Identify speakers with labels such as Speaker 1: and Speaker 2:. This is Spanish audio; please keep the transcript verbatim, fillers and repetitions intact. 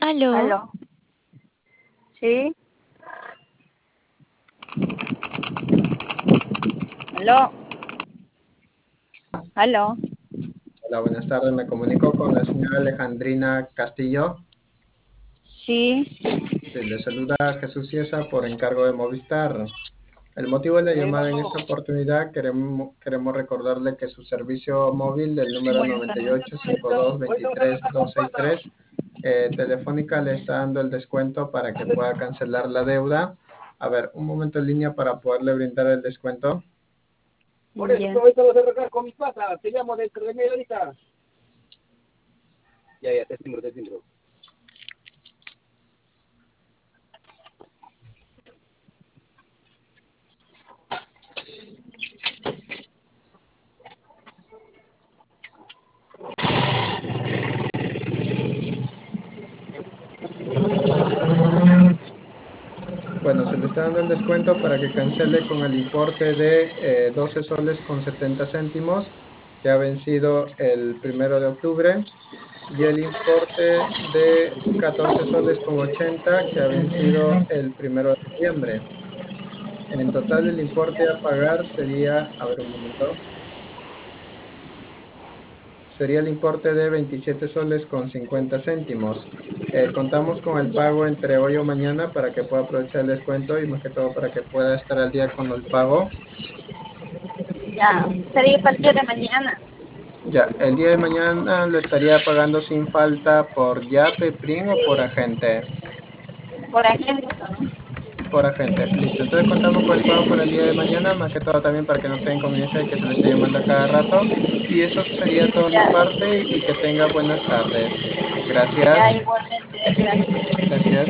Speaker 1: Aló,
Speaker 2: Aló. Sí. Aló. Aló.
Speaker 3: Hola, buenas tardes. Me comunico con la señora Alejandrina Castillo.
Speaker 2: Sí.
Speaker 3: Sí, le saluda Jesús Ciesa por encargo de Movistar. El motivo de la
Speaker 2: Sí.
Speaker 3: llamada en esta oportunidad, queremos, queremos recordarle que su servicio móvil del número
Speaker 2: Buenas
Speaker 3: nueve
Speaker 2: tardes.
Speaker 3: ocho cinco dos dos tres dos seis tres, eh, Telefónica le está dando el descuento para que pueda cancelar la deuda. A ver, un momento en línea para poderle brindar el descuento.
Speaker 2: Por eso, ahorita lo voy a arreglar con mi pata. Te llamo dentro de media horita. Ya, ya, te timbro, te timbro.
Speaker 3: Bueno, se le está dando el descuento para que cancele con el importe de eh, doce soles con setenta céntimos que ha vencido el primero de octubre y el importe de catorce soles con ochenta que ha vencido el primero de noviembre. En total el importe a pagar sería, a ver un momento, sería el importe de veintisiete soles con cincuenta céntimos. Eh, contamos con el
Speaker 2: Ya.
Speaker 3: pago entre hoy o mañana para que pueda aprovechar el descuento y más que todo para que pueda estar al día con el pago.
Speaker 2: Ya. Sería a partir de mañana.
Speaker 3: Ya, el día de mañana lo estaría pagando sin falta por Yape, Prin o por agente.
Speaker 2: Por agente, ¿no?
Speaker 3: Por agente, listo. Entonces contamos con el pago para el día de mañana, más que todo también para que no tenga inconveniencia de que se le esté llamando a cada rato. Y eso sería todo de mi
Speaker 2: Ya.
Speaker 3: parte y que tenga buenas tardes.
Speaker 2: Ya,
Speaker 3: Gracias.
Speaker 2: igualmente. Gracias.
Speaker 3: Gracias.